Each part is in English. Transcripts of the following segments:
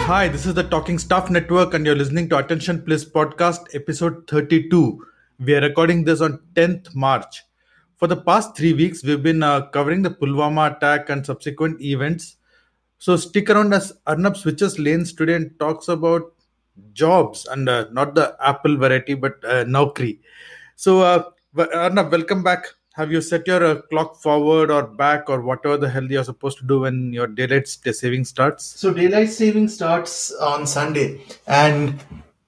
Hi, this is the Talking Stuff Network, and you're listening to Attention Please podcast, episode 32. We are recording this on 10th March. For the past 3 weeks, we've been covering the Pulwama attack and subsequent events. So stick around as Arnab switches lanes today and talks about jobs and not the Apple variety, but Naukri. So, Arnab, welcome back. Have you set your clock forward or back or whatever the hell you're supposed to do when your daylight saving starts? So daylight saving starts on Sunday, and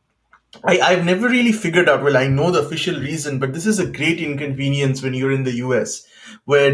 I've never really figured out. Well, I know the official reason, but this is a great inconvenience when you're in the US, where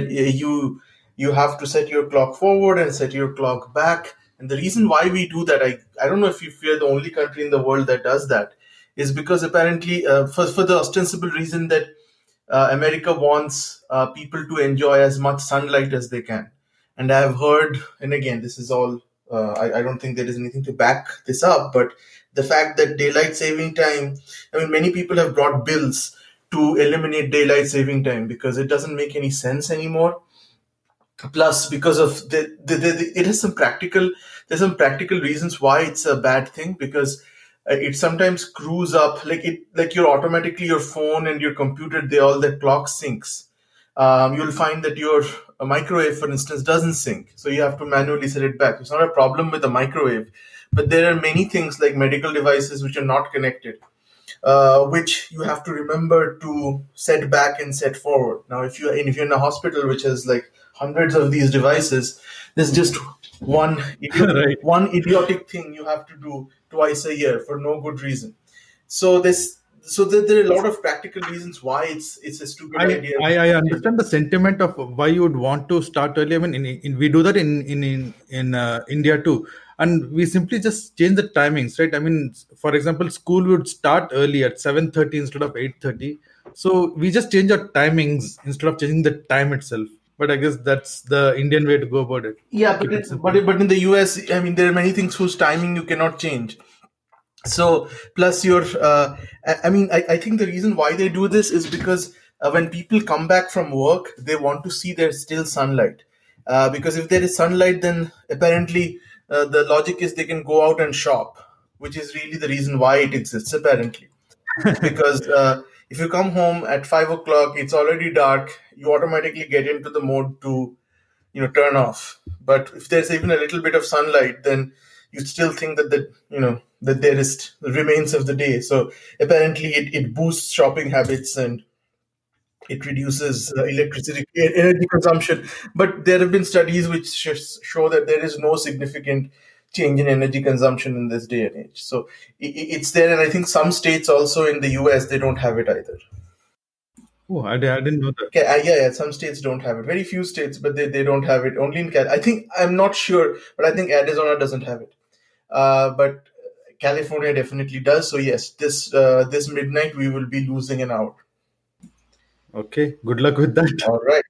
you have to set your clock forward and set your clock back. And the reason why we do that, I don't know if we're the only country in the world that does that, is because apparently for the ostensible reason that America wants people to enjoy as much sunlight as they can. And I've heard, and again, this is all, I don't think there is anything to back this up, but the fact that daylight saving time, I mean, many people have brought bills to eliminate daylight saving time because it doesn't make any sense anymore. Plus, because of it has there's some practical reasons why it's a bad thing, because it sometimes screws up, like your phone and your computer, their clock syncs. You'll find that your microwave, for instance, doesn't sync, so you have to manually set it back. It's not a problem with the microwave, but there are many things like medical devices which are not connected, which you have to remember to set back and set forward. Now, if you're in a hospital which has like hundreds of these devices, there's just Right. one idiotic thing you have to do twice a year for no good reason. So there are a lot of practical reasons why it's a stupid I, idea. I understand the sentiment of why you would want to start early. I mean, we do that in India too, and we simply just change the timings, right? I mean, for example, school would start early at 7:30 instead of 8:30, so we just change our timings instead of changing the time itself. But I guess that's the Indian way to go about it. Yeah, but Keep it simple. but in the US, I mean, there are many things whose timing you cannot change. So plus I think the reason why they do this is because when people come back from work, they want to see there's still sunlight, because if there is sunlight, then apparently the logic is they can go out and shop, which is really the reason why it exists, apparently. Because if you come home at 5 o'clock, it's already dark, you automatically get into the mode to turn off. But if there's even a little bit of sunlight, then you still think that there is remains of the day. So apparently it boosts shopping habits, and it reduces electricity energy consumption. But there have been studies which show that there is no significant change in energy consumption in this day and age. So it's there, and I think some states also in the US, they don't have it either. Oh, I didn't know that. Okay, yeah, some states don't have it. Very few states, but they don't have it. Only in I think, I'm not sure, but I think Arizona doesn't have it. But California definitely does. So yes, this midnight we will be losing an hour. Okay, good luck with that. All right.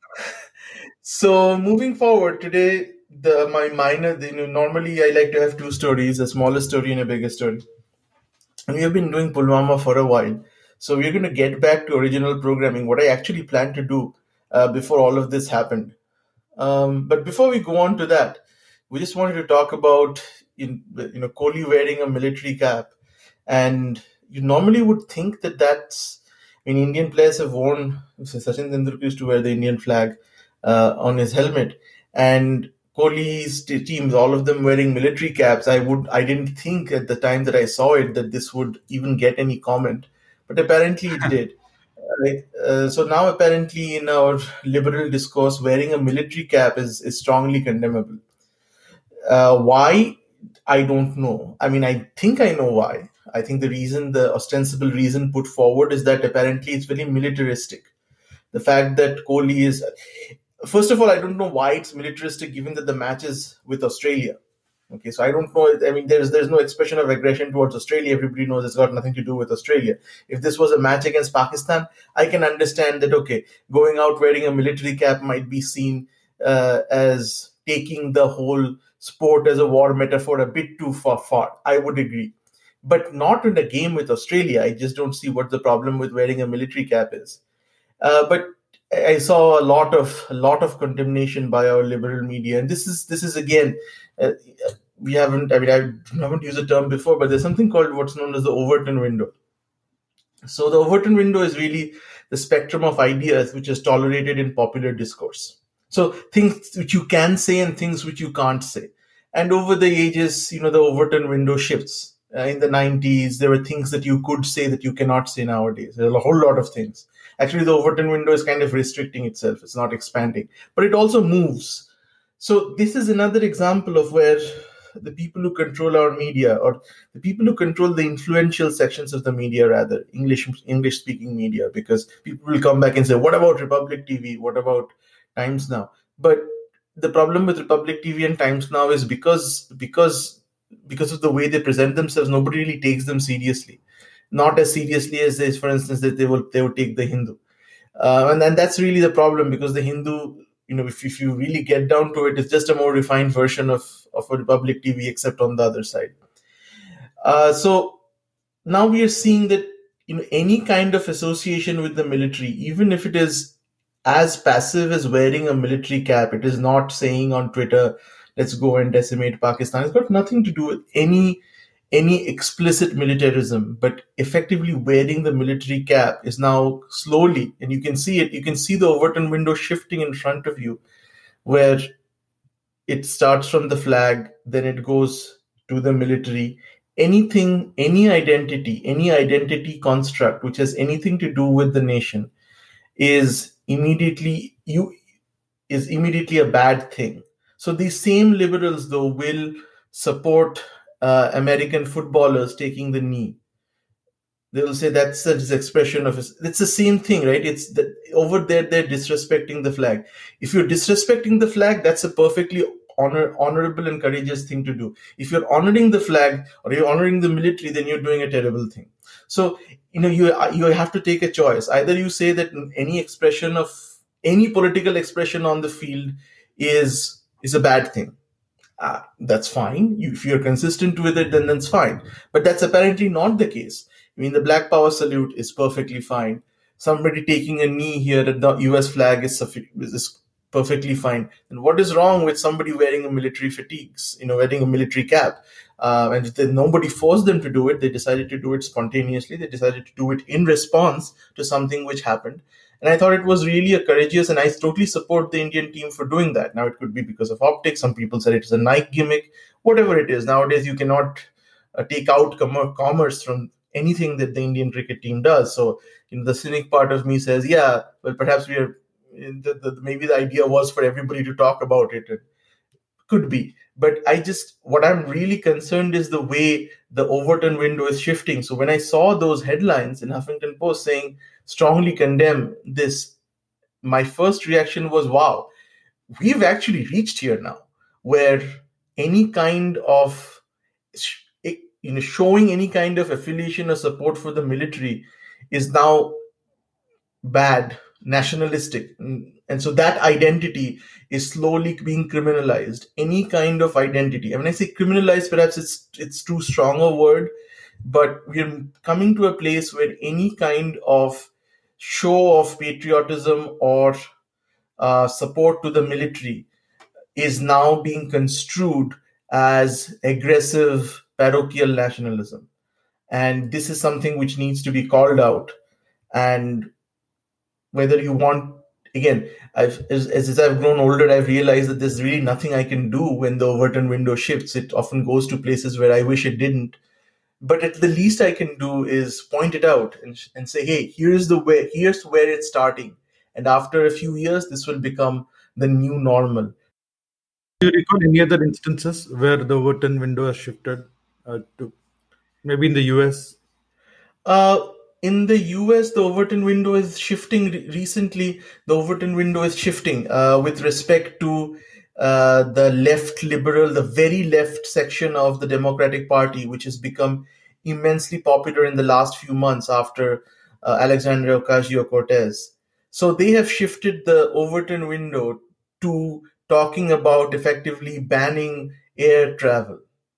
So moving forward today, the my minor, normally I like to have two stories: a smaller story and a bigger story. And we have been doing Pulwama for a while. So we're going to get back to original programming, what I actually planned to do before all of this happened. But before we go on to that, we just wanted to talk about Kohli wearing a military cap, and you normally would think that that's. I mean, Indian players have worn. Sachin Tendulkar used to wear the Indian flag on his helmet, and Kohli's teams, all of them wearing military caps. I didn't think at the time that I saw it that this would even get any comment, but apparently it did. Right. So now, apparently, in our liberal discourse, wearing a military cap is strongly condemnable. Why? I don't know. I mean, I think I know why. I think the ostensible reason put forward is that apparently it's very militaristic. The fact that Kohli is, first of all, I don't know why it's militaristic, given that the match is with Australia. Okay, so I don't know. I mean, there's no expression of aggression towards Australia. Everybody knows it's got nothing to do with Australia. If this was a match against Pakistan, I can understand that. Okay, going out wearing a military cap might be seen as taking the whole sport as a war metaphor a bit too far. I would agree, but not in a game with Australia. I just don't see what the problem with wearing a military cap is. But I saw a lot of condemnation by our liberal media, and this is again, uh, we haven't, I mean, I haven't used the term before, but there's something called what's known as the Overton window. So the Overton window is really the spectrum of ideas which is tolerated in popular discourse. So things which you can say and things which you can't say. And over the ages, the Overton window shifts. In the 90s, there were things that you could say that you cannot say nowadays. There's a whole lot of things. Actually, the Overton window is kind of restricting itself. It's not expanding, but it also moves. So this is another example of where the people who control our media, or the people who control the influential sections of the media, rather English speaking media, because people will come back and say, what about Republic TV, what about Times Now? But the problem with Republic TV and Times Now is because of the way they present themselves, nobody really takes them seriously, not as seriously as this, for instance, that they would take the Hindu. And that's really the problem, because the Hindu, if you really get down to it, it's just a more refined version of a Republic TV, except on the other side. So now we are seeing that any kind of association with the military, even if it is as passive as wearing a military cap, it is not saying on Twitter, let's go and decimate Pakistan. It's got nothing to do with any explicit militarism, but effectively wearing the military cap is now slowly, and you can see it, you can see the Overton window shifting in front of you, where it starts from the flag, then it goes to the military. Anything, any identity construct which has anything to do with the nation is immediately a bad thing. So these same liberals, though, will support American footballers taking the knee. They will say that's an expression of it's the same thing, right? It's that over there they're disrespecting the flag. If you're disrespecting the flag, that's a perfectly honorable and courageous thing to do. If you're honoring the flag or you're honoring the military, then you're doing a terrible thing. So you have to take a choice. Either you say that any expression of any political expression on the field is a bad thing. That's fine. If you're consistent with it, then that's fine. But that's apparently not the case. I mean, the Black Power salute is perfectly fine. Somebody taking a knee here at the US flag is perfectly fine. And what is wrong with somebody wearing a military fatigues, wearing a military cap? And then nobody forced them to do it. They decided to do it spontaneously. They decided to do it in response to something which happened. And I thought it was really a courageous, and I totally support the Indian team for doing that. Now, it could be because of optics. Some people said it is a Nike gimmick. Whatever it is, nowadays you cannot take out commerce from anything that the Indian cricket team does. So, the cynic part of me says, yeah, well, perhaps we are, maybe the idea was for everybody to talk about it. It could be. But what I'm really concerned is the way the Overton window is shifting. So when I saw those headlines in Huffington Post saying, strongly condemn this, my first reaction was, wow, we've actually reached here now, where any kind of, showing any kind of affiliation or support for the military is now bad, nationalistic. And so that identity is slowly being criminalized. Any kind of identity. When I say criminalized, perhaps it's too strong a word, but we're coming to a place where any kind of show of patriotism or support to the military is now being construed as aggressive parochial nationalism. And this is something which needs to be called out. And whether you want, again, as I've grown older, I've realized that there's really nothing I can do when the Overton window shifts. It often goes to places where I wish it didn't. But at the least I can do is point it out and say, hey, here's where it's starting. And after a few years, this will become the new normal. Do you recall any other instances where the Overton window has shifted to maybe in the US? In the US, the Overton window is shifting recently. The Overton window is shifting with respect to the left liberal, the very left section of the Democratic Party, which has become immensely popular in the last few months after Alexandria Ocasio-Cortez. So they have shifted the Overton window to talking about effectively banning air travel.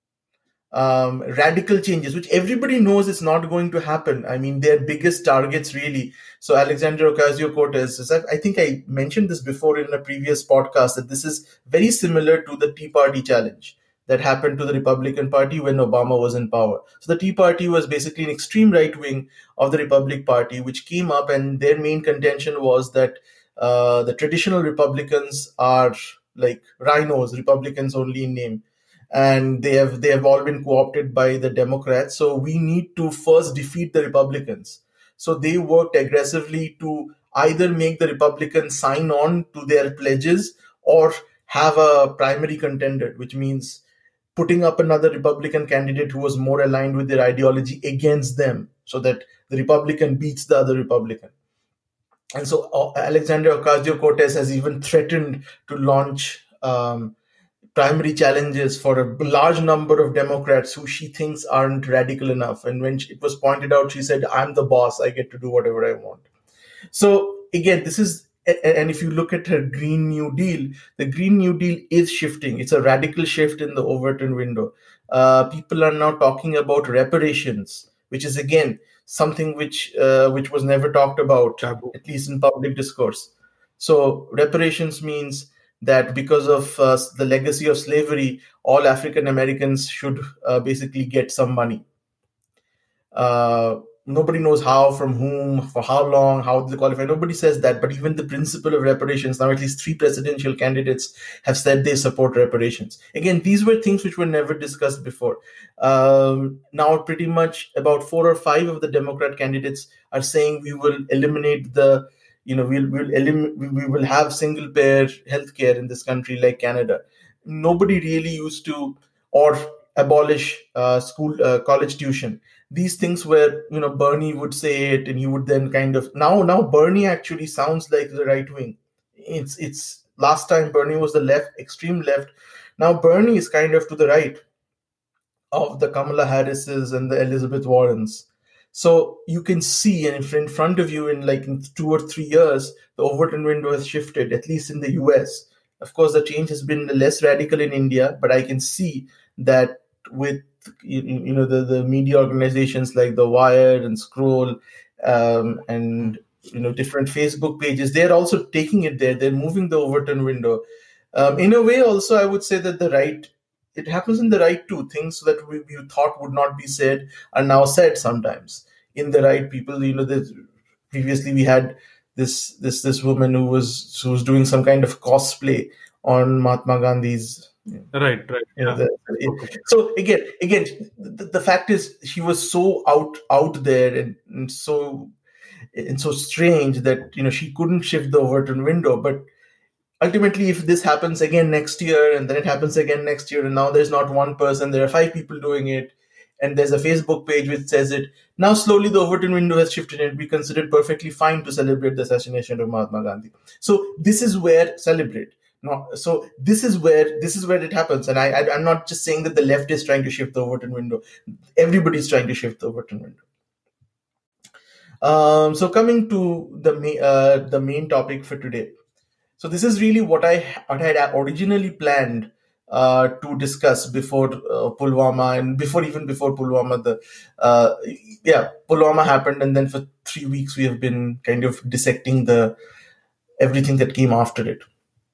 Radical changes, which everybody knows is not going to happen. I mean, their biggest targets really. So Alexandria Ocasio-Cortez, I think I mentioned this before in a previous podcast, that this is very similar to the Tea Party challenge. that happened to the Republican Party when Obama was in power. So the Tea Party was basically an extreme right wing of the Republican Party, which came up, and their main contention was that the traditional Republicans are like rhinos, Republicans only in name, and they have all been co-opted by the Democrats. So we need to first defeat the Republicans. So they worked aggressively to either make the Republicans sign on to their pledges or have a primary contender, which means putting up another Republican candidate who was more aligned with their ideology against them, so that the Republican beats the other Republican. And so Alexandria Ocasio-Cortez has even threatened to launch primary challenges for a large number of Democrats who she thinks aren't radical enough. And when it was pointed out, she said, "I'm the boss. I get to do whatever I want." So again, this is, and if you look at her Green New Deal, the Green New Deal is shifting. It's a radical shift in the Overton window. People are now talking about reparations, which is again something which was never talked about, Taboo. at least in public discourse. So reparations means that because of the legacy of slavery, all African Americans should basically get some money. Nobody knows how, from whom, for how long, how they qualify. Nobody says that, but even the principle of reparations, now at least 3 presidential candidates have said they support reparations. Again, these were things which were never discussed before. Now pretty much about 4 or 5 of the Democrat candidates are saying we will eliminate the, we will have single payer healthcare in this country like Canada. Nobody really used to, or abolish college tuition. These things where Bernie would say it, and he would then kind of now Bernie actually sounds like the right wing. It's last time Bernie was the left, extreme left. Now Bernie is kind of to the right of the Kamala Harrises and the Elizabeth Warrens. So you can see, and in front of you, in 2 or 3 years, the Overton window has shifted, at least in the US. Of course, the change has been less radical in India, but I can see that with the media organizations like The Wire and Scroll, and different Facebook pages, they're also taking it there. They're moving the Overton window. In a way, also, I would say that the right, it happens in the right too. Things that we thought would not be said are now said sometimes in the right people. Previously we had this woman who was doing some kind of cosplay on Mahatma Gandhi's. Right. Yeah. So again, the fact is, she was so out there and so strange that she couldn't shift the Overton window. But ultimately, if this happens again next year, and then it happens again next year, and now there's not one person, there are 5 people doing it, and there's a Facebook page which says it, now slowly the Overton window has shifted, and we consider it perfectly fine to celebrate the assassination of Mahatma Gandhi. So this is where celebrate. So this is where it happens, and I'm not just saying that the left is trying to shift the Overton window. Everybody's trying to shift the Overton window. So coming to the main topic for today. So this is really what I had originally planned to discuss before Pulwama, and before Pulwama, Pulwama happened, and then for 3 weeks we have been kind of dissecting everything that came after it.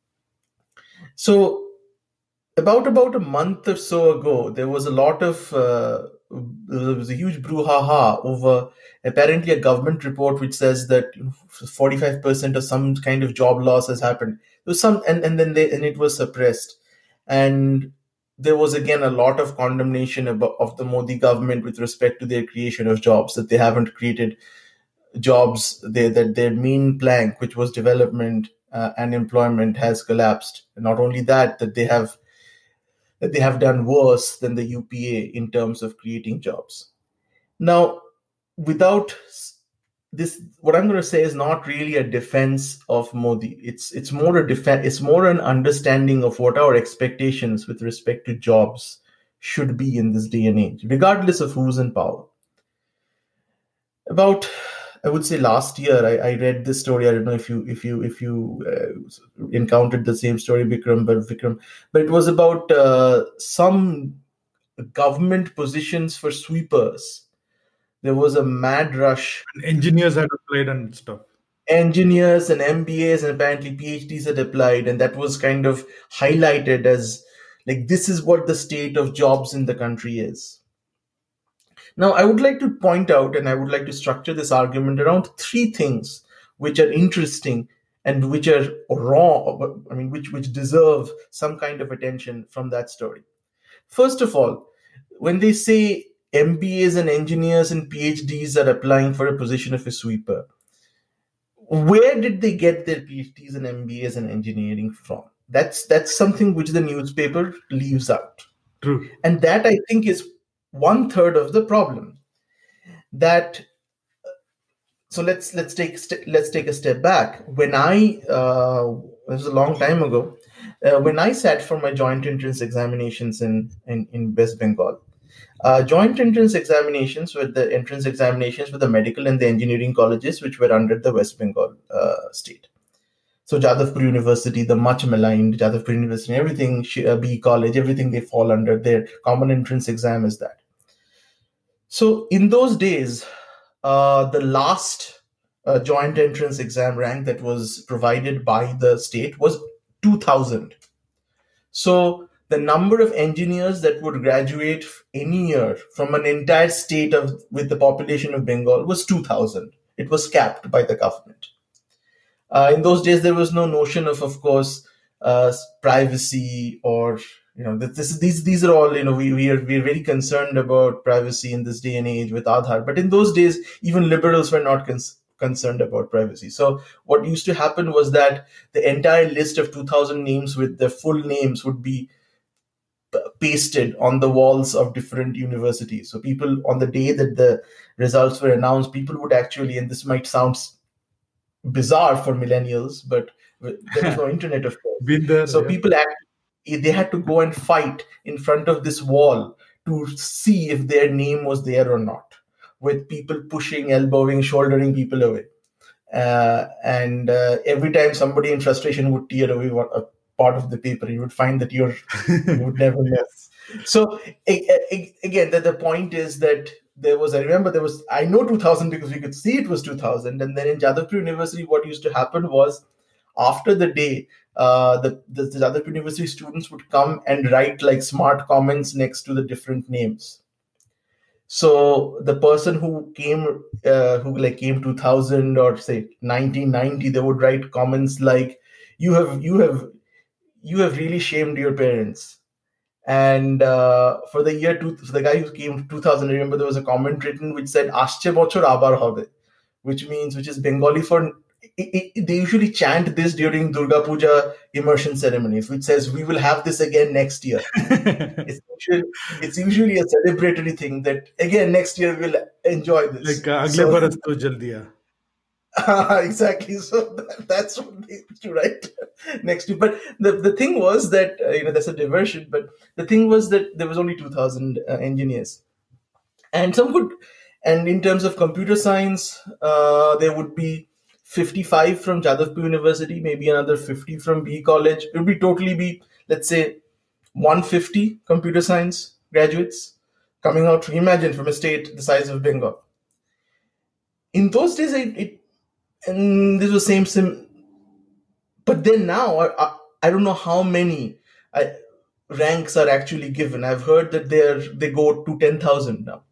So about a month or so ago, there was a lot of there was a huge brouhaha over apparently a government report which says that 45% of some kind of job loss has happened. There was some, and then it was suppressed, and there was again a lot of condemnation of the Modi government with respect to their creation of jobs, that they haven't created jobs, that their main plank, which was development and employment, has collapsed. And not only that they have done worse than the UPA in terms of creating jobs. Now, without this, what I'm going to say is not really a defense of Modi. It's more a defense. It's more an understanding of what our expectations with respect to jobs should be in this day and age, regardless of who's in power. About, I would say, last year, I read this story. I don't know if you encountered the same story, Vikram, but it was about some government positions for sweepers. There was a mad rush. And engineers had applied and stuff. Engineers and MBAs and apparently PhDs had applied, and that was kind of highlighted as Like, this is what the state of jobs in the country is. Now, I would like to point out, and I would like to structure this argument around three things which are interesting and which are wrong, I mean, which deserve some kind of attention from that story. First of all, when they say MBAs and engineers and PhDs are applying for a position of a sweeper, where did they get their PhDs and MBAs and engineering from? That's something which the newspaper leaves out. True. And that, I think, is one third of the problem. That so let's take a step back. When this was a long time ago, when I sat for my joint entrance examinations in West Bengal. Joint entrance examinations were the entrance examinations for the medical and the engineering colleges, which were under the West Bengal state. So Jadavpur University, the much maligned Jadavpur University, everything, B College, everything, they fall under their common entrance exam is that. So in those days, the last joint entrance exam rank that was provided by the state was 2000. So the number of engineers that would graduate any year from an entire state with the population of Bengal was 2000. It was capped by the government. In those days, there was no notion of course, privacy, or these are all, we are very concerned about privacy in this day and age with Aadhaar. But in those days, even liberals were not concerned about privacy. So what used to happen was that the entire list of 2000 names with their full names would be pasted on the walls of different universities. So people, on the day that the results were announced, people would actually, and this might sound bizarre for millennials, but there was no internet, of course. Been there, so yeah. People they had to go and fight in front of this wall to see if their name was there or not, with people pushing, elbowing, shouldering people away. And every time somebody in frustration would tear away a part of the paper, you would find that you would never miss. So again, the point is that I know 2000 because we could see it was 2000. And then in Jadavpur University, what used to happen was, after the day, the Jadavpur University students would come and write like smart comments next to the different names. So the person who came 2000 or say 1990, they would write comments like, you have really shamed your parents. And for the guy who came 2000, I remember there was a comment written which said "Ashche bochor abar hobe," which is Bengali for. They usually chant this during Durga Puja immersion ceremonies, which says, "We will have this again next year." It's usually a celebratory thing that again next year we'll enjoy this. Like agle baras to jaldi aa. Exactly. So that's what they used to write next to. But the thing was that that's a diversion. But the thing was that there was only 2000 engineers, and some good. And in terms of computer science, there would be 55 from Jadavpur University, maybe another 50 from B College. It would totally be, let's say, 150 computer science graduates coming out. Imagine, from a state the size of Bengal. In those days, and this was same. But then now, I don't know how many ranks are actually given. I've heard that they go to 10,000 now.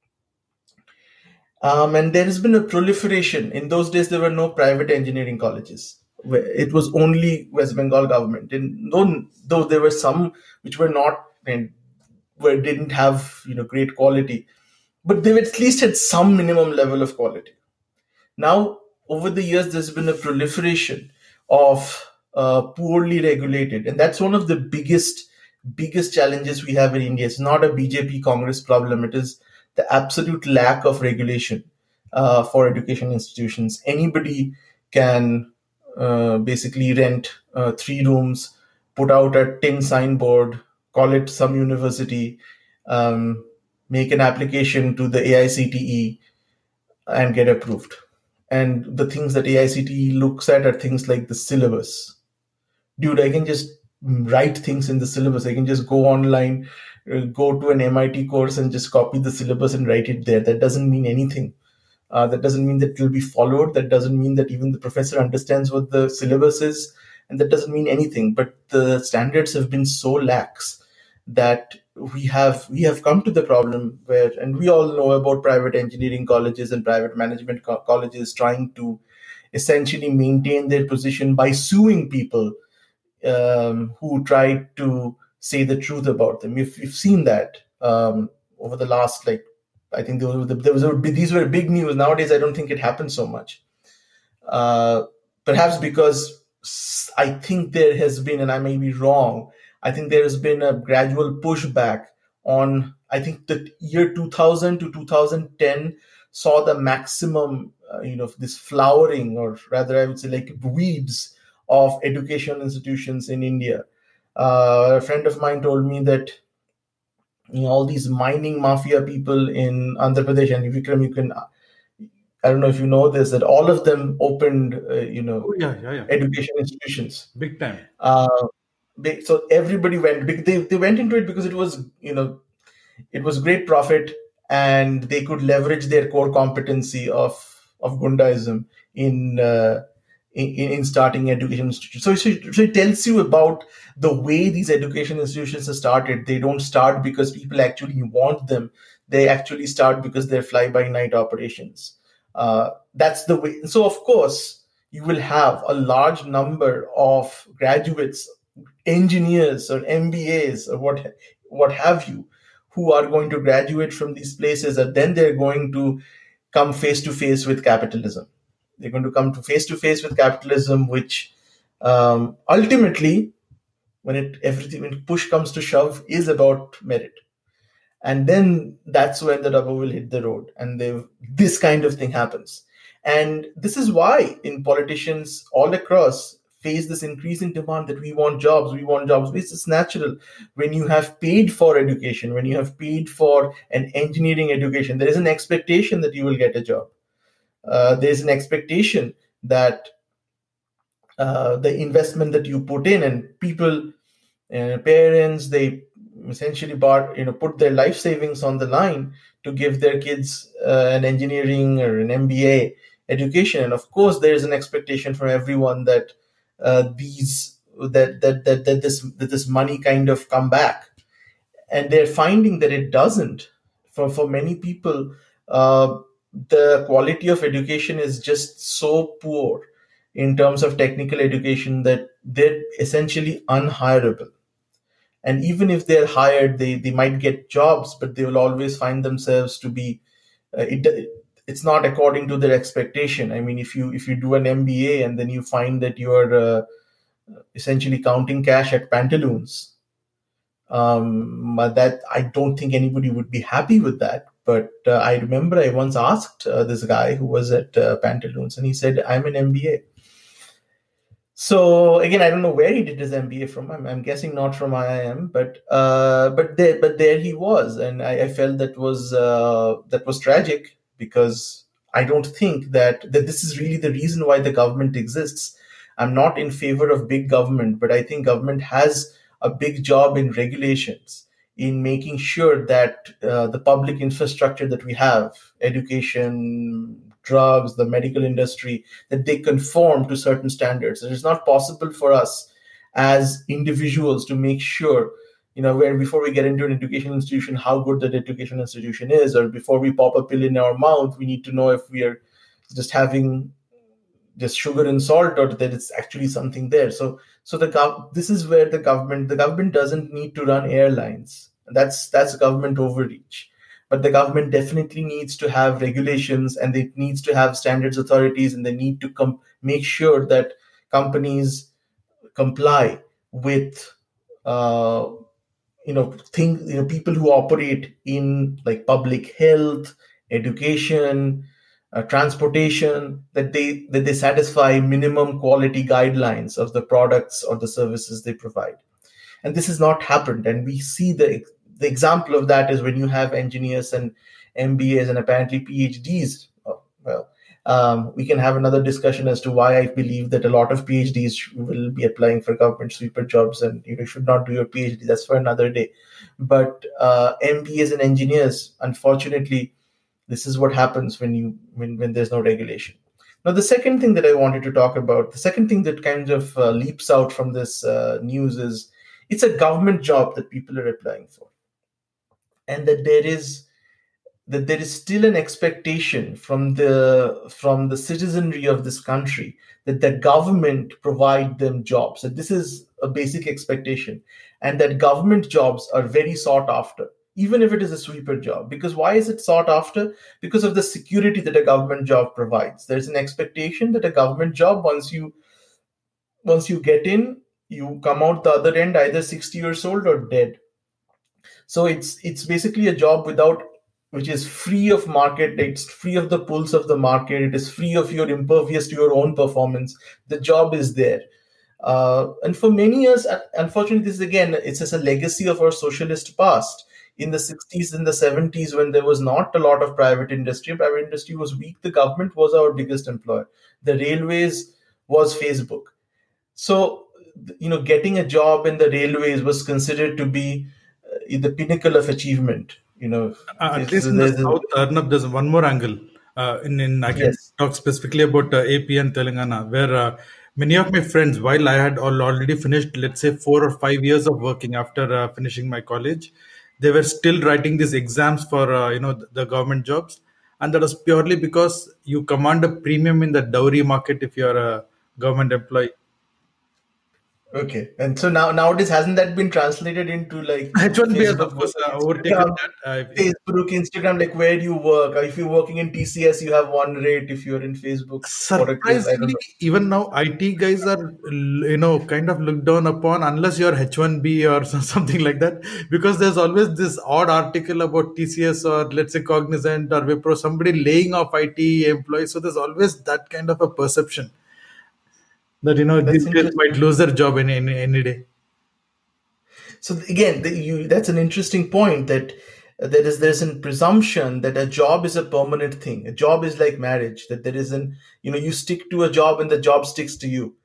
And there has been a proliferation. In those days, there were no private engineering colleges. It was only West Bengal government. And though there were some which were not, and where didn't have great quality, but they at least had some minimum level of quality. Now, over the years, there's been a proliferation of poorly regulated, and that's one of the biggest challenges we have in India. It's not a BJP Congress problem. It is the absolute lack of regulation for education institutions. Anybody can basically rent 3 rooms, put out a tin signboard, call it some university, make an application to the AICTE, and get approved. And the things that AICTE looks at are things like the syllabus. Dude, I can just write things in the syllabus. I can just go online, go to an MIT course and just copy the syllabus and write it there. That doesn't mean anything. That doesn't mean that it will be followed. That doesn't mean that even the professor understands what the syllabus is. And that doesn't mean anything. But the standards have been so lax that we have come to the problem where, and we all know about private engineering colleges and private management colleges trying to essentially maintain their position by suing people who try to say the truth about them. We've seen that over the last, like, I think these were big news. Nowadays, I don't think it happens so much. Uh, Perhaps because I think there has been, and I may be wrong, I think there has been a gradual pushback on, I think the year 2000 to 2010 saw the maximum, this flowering, or rather, I would say, like, weeds of education institutions in India. A friend of mine told me that all these mining mafia people in Andhra Pradesh, and Vikram, I don't know if you know this, that all of them opened, Oh, yeah. education institutions. Big time. So everybody went. They went into it because it was great profit, and they could leverage their core competency of Gundaism in in starting education institutions. So it tells you about the way these education institutions are started. They don't start because people actually want them. They actually start because they're fly-by-night operations. That's the way. So of course, you will have a large number of graduates, engineers or MBAs or what have you, who are going to graduate from these places, and then they're going to come face to face with capitalism. They're going to come to face with capitalism, which ultimately, when push comes to shove, is about merit. And then that's when the rubber will hit the road, and this kind of thing happens. And this is why in politicians all across face this increasing demand that we want jobs. It's natural. When you have paid for education, when you have paid for an engineering education, there is an expectation that you will get a job. There's an expectation that the investment that you put in, and people, parents, they essentially put their life savings on the line to give their kids an engineering or an MBA education. And of course, there is an expectation from everyone that this money kind of come back, and they're finding that it doesn't. For many people, the quality of education is just so poor in terms of technical education that they're essentially unhireable. And even if they're hired, they might get jobs, but they will always find themselves to be it's not according to their expectation. I mean, if you do an MBA and then you find that you're essentially counting cash at Pantaloons, that I don't think anybody would be happy with that. But I remember I once asked this guy who was at Pantaloons, and he said, "I'm an MBA." So again, I don't know where he did his MBA from. I'm guessing not from IIM, but there he was, and I felt that was tragic, because I don't think that this is really the reason why the government exists. I'm not in favor of big government, but I think government has a big job in regulations, in making sure that the public infrastructure that we have, education, drugs, the medical industry, that they conform to certain standards. It is not possible for us as individuals to make sure, where before we get into an education institution, how good that education institution is, or before we pop a pill in our mouth, we need to know if we are just having just sugar and salt, or that it's actually something there. So this is where the government doesn't need to run airlines. That's government overreach. But the government definitely needs to have regulations, and it needs to have standards authorities, and they need to make sure that companies comply with people who operate in, like, public health, education, transportation, that they satisfy minimum quality guidelines of the products or the services they provide. And this has not happened, and we see the example of that is when you have engineers and MBAs and apparently PhDs. We can have another discussion as to why I believe that a lot of PhDs will be applying for government sweeper jobs, and you should not do your PhD. That's for another day. But MBAs and engineers, unfortunately, this is what happens when there's no regulation. Now, the second thing that I wanted to talk about, the second thing that kind of leaps out from this news It's a government job that people are applying for, and that there is still an expectation from the citizenry of this country that the government provide them jobs. So this is a basic expectation, and that government jobs are very sought after, even if it is a sweeper job. Because why is it sought after? Because of the security that a government job provides. There's an expectation that a government job, once you get in, you come out the other end either 60 years old or dead. So it's basically a job without, which is free of market. It's free of the pulse of the market. It is free of your impervious to your own performance. The job is there. And for many years, unfortunately, this is again, it's just a legacy of our socialist past. In the 60s and the 70s, when there was not a lot of private industry was weak, the government was our biggest employer. The railways was Facebook. So, getting a job in the railways was considered to be the pinnacle of achievement. At least in the South, Arnab, there's one more angle. In I can Yes. talk specifically about AP and Telangana, where many of my friends, while I had already finished, let's say 4 or 5 years of working after finishing my college, they were still writing these exams for the government jobs, and that was purely because you command a premium in the dowry market if you are a government employee. Okay. And so nowadays, hasn't that been translated into like H1B has, Facebook of course, versus overtaken Instagram? that. Facebook, Instagram, like where do you work? If you're working in TCS, you have one rate. If you're in Facebook, for a case, I don't Surprisingly, know. even now, IT guys are, kind of looked down upon unless you're H1B or something like that. Because there's always this odd article about TCS or let's say Cognizant or Wipro, somebody laying off IT employees. So there's always that kind of a perception that, these That's guys interesting. might lose their job any day. So again, that's an interesting point, that there's a presumption that a job is a permanent thing. A job is like marriage, that there is an you stick to a job and the job sticks to you.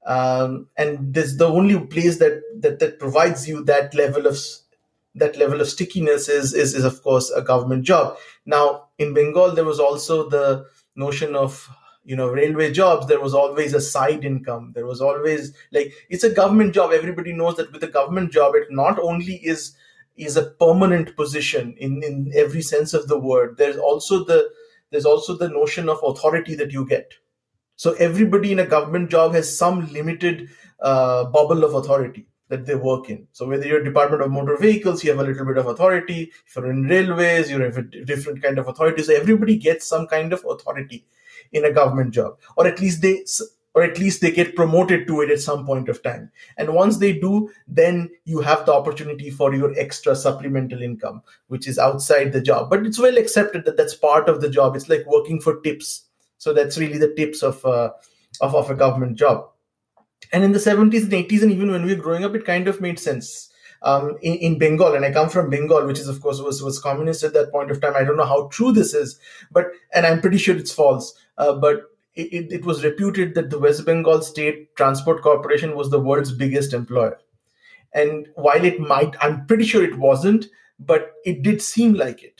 And there's the only place that provides you that level of stickiness is of course a government job. Now in Bengal there was also the notion of railway jobs. There was always a side income. There was always, like, it's a government job. Everybody knows that with a government job, it not only is a permanent position in every sense of the word. There's also the notion of authority that you get. So everybody in a government job has some limited bubble of authority that they work in. So whether you're Department of Motor Vehicles, you have a little bit of authority. If you're in railways, you have a different kind of authority. So everybody gets some kind of authority in a government job, or at least they get promoted to it at some point of time. And once they do, then you have the opportunity for your extra supplemental income, which is outside the job. But it's well accepted that that's part of the job. It's like working for tips. So that's really the tips of a government job. And in the 70s and 80s, and even when we were growing up, it kind of made sense. In Bengal, and I come from Bengal, which is of course was communist at that point of time. I don't know how true this is, and I'm pretty sure it's false. But it was reputed that the West Bengal State Transport Corporation was the world's biggest employer. And while I'm pretty sure it wasn't, but it did seem like it.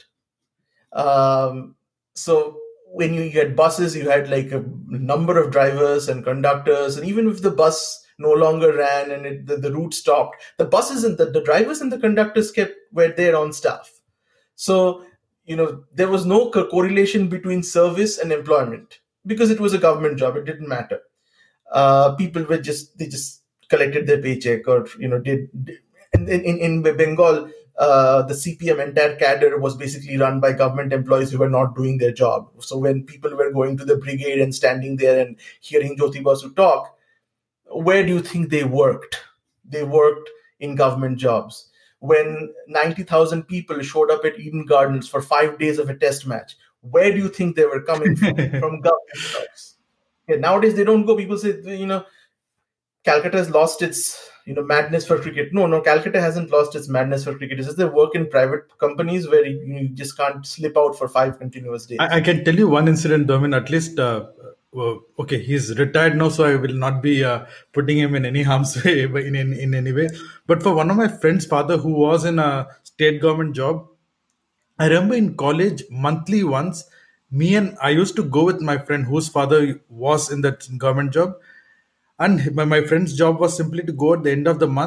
So when you had buses, you had like a number of drivers and conductors, and even if the bus no longer ran and the route stopped, the buses and the drivers and the conductors were there on staff. So there was no correlation between service and employment, because it was a government job. It didn't matter. People they just collected their paycheck, or did. And in Bengal, the CPM entire cadre was basically run by government employees who were not doing their job. So when people were going to the brigade and standing there and hearing Jyoti Basu talk, where do you think they worked? They worked in government jobs. When 90,000 people showed up at Eden Gardens for 5 days of a test match, where do you think they were coming from? From government jobs. Yeah, nowadays they don't go. People say, Calcutta has lost its madness for cricket. No, Calcutta hasn't lost its madness for cricket. It's just they work in private companies where you just can't slip out for 5 continuous I days. can tell you one incident, though. I mean, at least, okay, he's retired now, so I will not be putting him in any harm's way in any way. But for one of my friend's father who was in a state government job, I remember in college, monthly once, me and I used to go with my friend whose father was in that government job, and my friend's job was simply to go at the end of the month,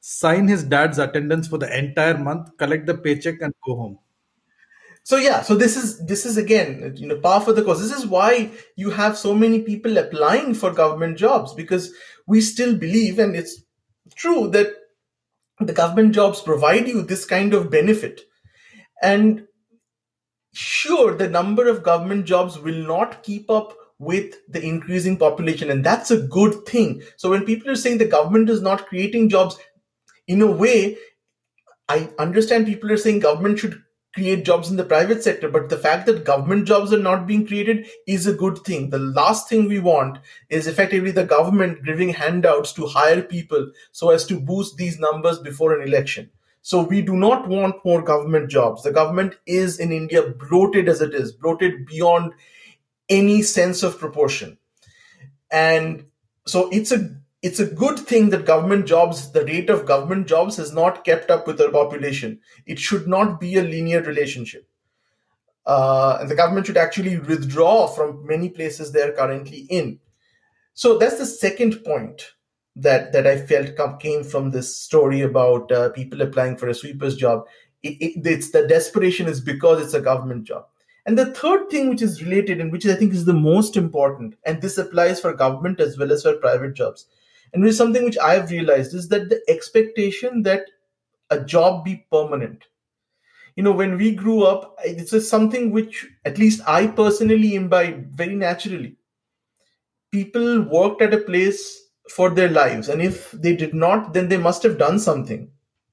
sign his dad's attendance for the entire month, collect the paycheck, and go home. So yeah, so this is again, par for the course. This is why you have so many people applying for government jobs, because we still believe, and it's true, that the government jobs provide you this kind of benefit. And sure, the number of government jobs will not keep up with the increasing population, and that's a good thing. So when people are saying the government is not creating jobs, in a way, I understand people are saying government should create jobs in the private sector, but the fact that government jobs are not being created is a good thing. The last thing we want is effectively the government giving handouts to hire people so as to boost these numbers before an election. So we do not want more government jobs. The government is in India bloated as it is, bloated beyond any sense of proportion. And so it's a good thing that government jobs, the rate of government jobs has not kept up with the population. It should not be a linear relationship. And the government should actually withdraw from many places they're currently in. So that's the second point that I felt came from this story about people applying for a sweeper's job. It's the desperation is because it's a government job. And the third thing, which is related and which I think is the most important, and this applies for government as well as for private jobs, and which is something which I've realized, is that the expectation that a job be permanent. When we grew up, it's just something which at least I personally imbibed very naturally. People worked at a place for their lives, and if they did not, then they must have done something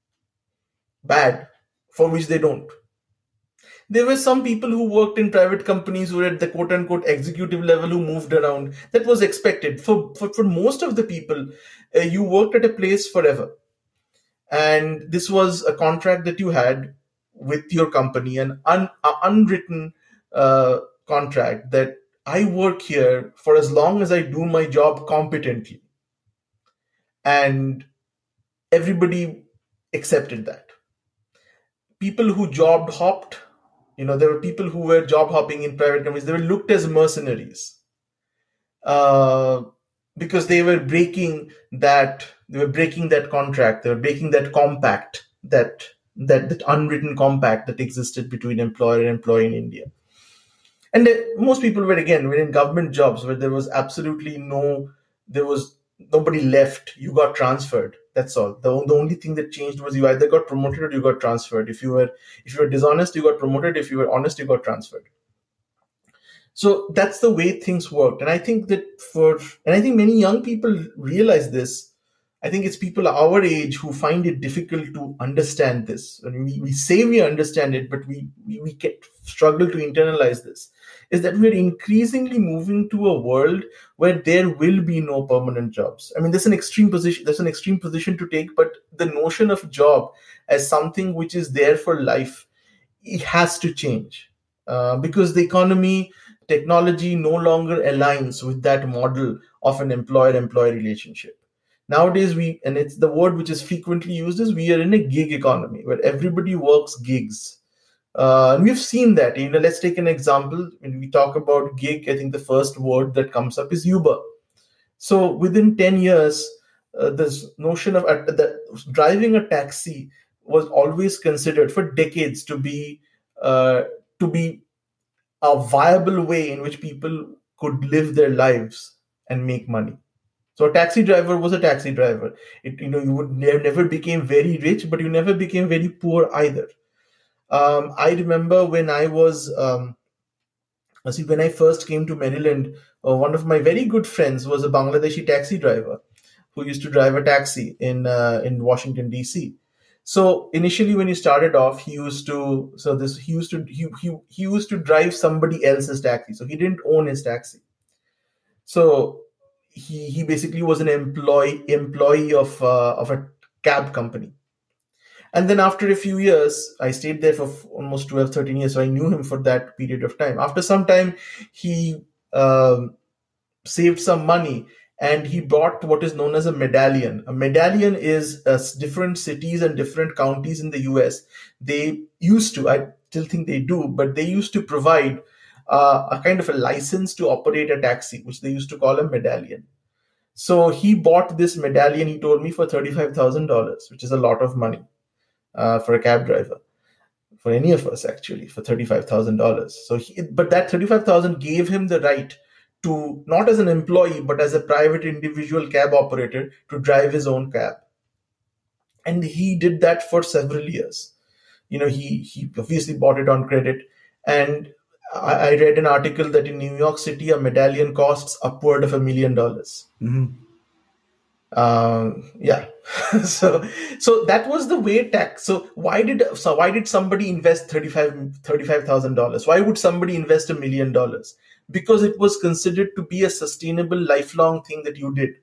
bad for which they don't. There were some people who worked in private companies who were at the quote unquote executive level, who moved around. That was expected. For most of the people, you worked at a place forever. And this was a contract that you had with your company, an unwritten contract that I work here for as long as I do my job competently. And everybody accepted that. People who job hopped, there were people who were job hopping in private companies. They were looked as mercenaries uh, because they were breaking that. They were breaking that contract. They were breaking that compact, that unwritten compact that existed between employer and employee in India. And most people were in government jobs where there was absolutely there was nobody left. You got transferred. That's all. The only thing that changed was you either got promoted or you got transferred. If you were dishonest, you got promoted. If you were honest, you got transferred. So that's the way things worked. And I think many young people realize this. I think it's people our age who find it difficult to understand this. I mean, we say we understand it, but we struggle to internalize this. Is that we're increasingly moving to a world where there will be no permanent jobs. I mean, that's an extreme position. That's an extreme position to take, but the notion of job as something which is there for life, it has to change because the economy, technology no longer aligns with that model of an employer-employee relationship. Nowadays, and it's the word which is frequently used, is we are in a gig economy where everybody works gigs. And we've seen that. Let's take an example. When we talk about gig, I think the first word that comes up is Uber. So within 10 years, this notion of driving a taxi was always considered for decades to be a viable way in which people could live their lives and make money. So a taxi driver was a taxi driver. You would never became very rich, but you never became very poor either. I remember when when I first came to Maryland, one of my very good friends was a Bangladeshi taxi driver who used to drive a taxi in Washington D.C. So initially, when he started off, he used to drive somebody else's taxi. So he didn't own his taxi. So he basically was an employee of a cab company. And then after a few years, I stayed there for almost 12, 13 years. So I knew him for that period of time. After some time, he saved some money and he bought what is known as a medallion. A medallion is different cities and different counties in the US. They used to, I still think they do, but they used to provide a kind of a license to operate a taxi, which they used to call a medallion. So he bought this medallion, he told me, for $35,000, which is a lot of money for a cab driver, for any of us actually, for $35,000. But that 35,000 gave him the right to, not as an employee, but as a private individual cab operator, to drive his own cab. And he did that for several years. He obviously bought it on credit. And I read an article that in New York City, a medallion costs upward of $1 million. Yeah. so that was the way tax. So why did somebody invest $35,000? Why would somebody invest $1 million? Because it was considered to be a sustainable, lifelong thing that you did.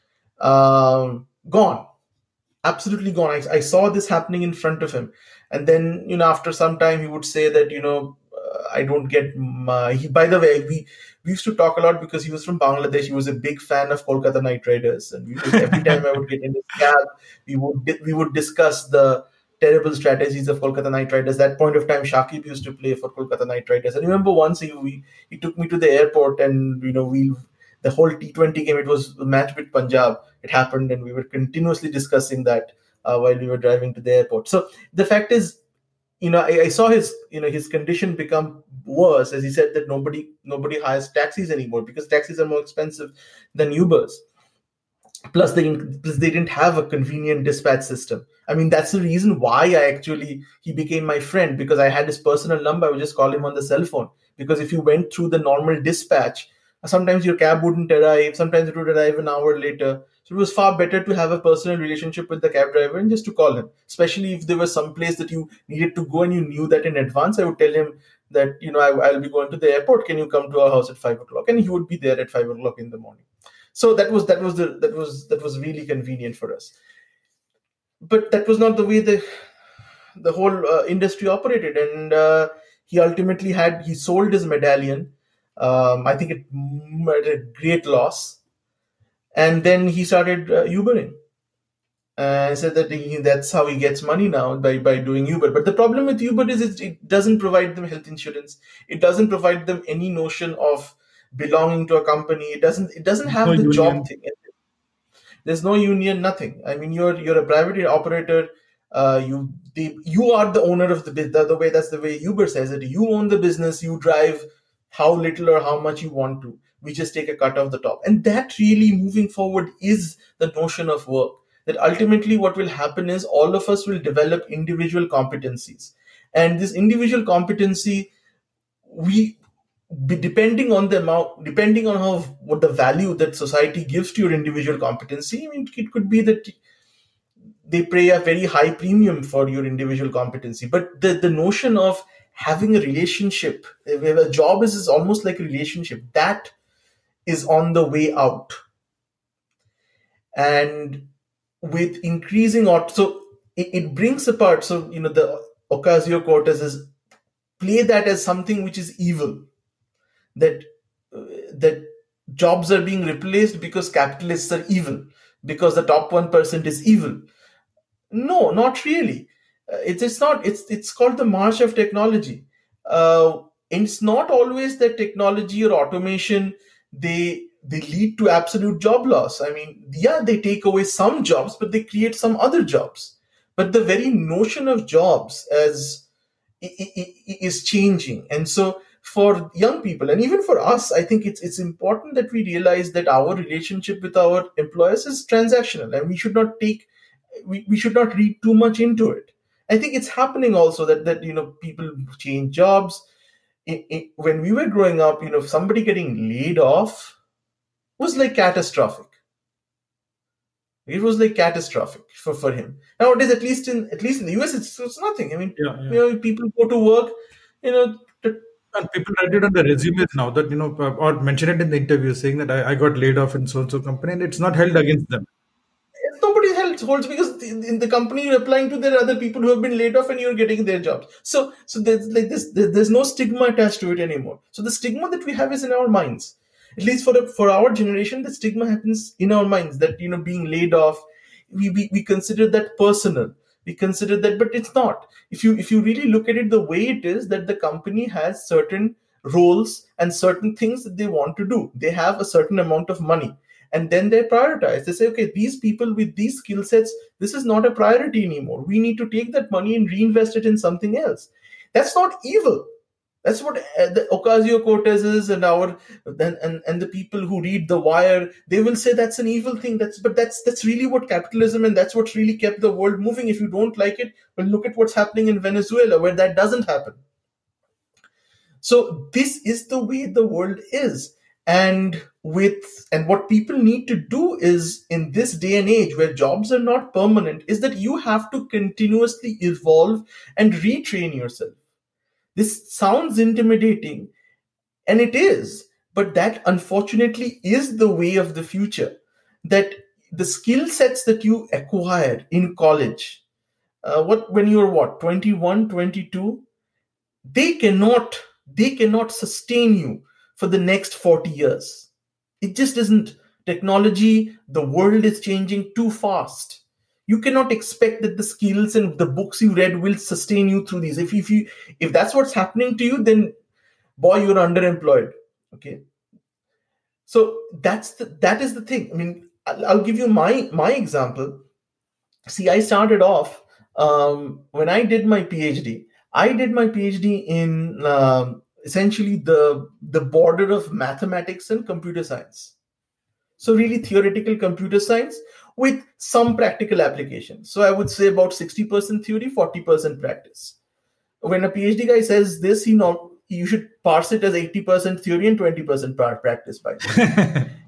Gone. Absolutely gone. I saw this happening in front of him. And then, after some time, he would say that, I don't get by the way, we used to talk a lot because he was from Bangladesh. He was a big fan of Kolkata Knight Riders. And every time I would get in his cab, we would discuss the terrible strategies of Kolkata Knight Riders. That point of time, Shakib used to play for Kolkata Knight Riders. And I remember once he took me to the airport, and, the whole T20 game, it was a match with Punjab. It happened, and we were continuously discussing that while we were driving to the airport. So the fact is, I saw his condition become worse, as he said that nobody hires taxis anymore because taxis are more expensive than Ubers. Plus they didn't have a convenient dispatch system. I mean, that's the reason why he became my friend, because I had his personal number. I would just call him on the cell phone, because if you went through the normal dispatch, sometimes your cab wouldn't arrive, sometimes it would arrive an hour later. So it was far better to have a personal relationship with the cab driver and just to call him, especially if there was some place that you needed to go and you knew that in advance. I would tell him that, I'll be going to the airport. Can you come to our house at 5 o'clock? And he would be there at 5 o'clock in the morning. So that was really convenient for us. But that was not the way the whole industry operated. And he ultimately he sold his medallion. I think it at a great loss. And then he started Ubering. And said that that's how he gets money now, by doing Uber. But the problem with Uber is it doesn't provide them health insurance. It doesn't provide them any notion of belonging to a company. It doesn't have the job thing. There's no union, nothing. I mean, you're a private operator. You are the owner of the business. That's the way Uber says it. You own the business. You drive how little or how much you want to. We just take a cut off the top. And that really, moving forward, is the notion of work. That ultimately what will happen is all of us will develop individual competencies. And this individual competency, depending on what the value that society gives to your individual competency. I mean, it could be that they pay a very high premium for your individual competency. But the notion of having a relationship, where a job is almost like a relationship, that is on the way out. And with increasing so it brings apart. So the Ocasio-Cortez is play that as something which is evil, that jobs are being replaced because capitalists are evil, because the top 1% is evil. No, not really. It's not. It's called the march of technology. And it's not always that technology or automation they lead to absolute job loss. I mean, yeah, they take away some jobs, but they create some other jobs. But the very notion of jobs is changing. And so for young people, and even for us, I think it's important that we realize that our relationship with our employers is transactional, and we should not read too much into it. I think it's happening also that people change jobs. When we were growing up, somebody getting laid off was like catastrophic. It was like catastrophic for him. Nowadays, at least in the US, it's nothing. I mean, people go to work, and people write it on their resumes now that, or mention it in the interview, saying that I got laid off in so and so company, and it's not held against them. Nobody holds, because in the company you're applying to, there are other people who have been laid off and you're getting their jobs. So there's like this. There's no stigma attached to it anymore. So the stigma that we have is in our minds. At least for our generation, the stigma happens in our minds that being laid off, we consider that personal. We consider that, but it's not. If you really look at it the way it is, that the company has certain roles and certain things that they want to do. They have a certain amount of money. And then they prioritize. They say, okay, these people with these skill sets, this is not a priority anymore. We need to take that money and reinvest it in something else. That's not evil. That's what the Ocasio-Cortezes and and the people who read The Wire, they will say that's an evil thing. That's really what capitalism, and that's what really kept the world moving. If you don't like it, well, look at what's happening in Venezuela, where that doesn't happen. So this is the way the world is. And what people need to do is, in this day and age where jobs are not permanent, is that you have to continuously evolve and retrain yourself. This sounds intimidating, and it is, but that unfortunately is the way of the future. That the skill sets that you acquire in college, when you're 21, 22, they cannot sustain you for the next 40 years. It just isn't. Technology, the world is changing too fast. You cannot expect that the skills and the books you read will sustain you through these. If that's what's happening to you, then boy, you're underemployed. Okay. So that is the thing. I mean, I'll give you my example. See, I started off, when I did my PhD. I did my PhD in essentially the border of mathematics and computer science. So really theoretical computer science with some practical application. So I would say about 60% theory, 40% practice. When a PhD guy says this, you should parse it as 80% theory and 20% practice, by the way.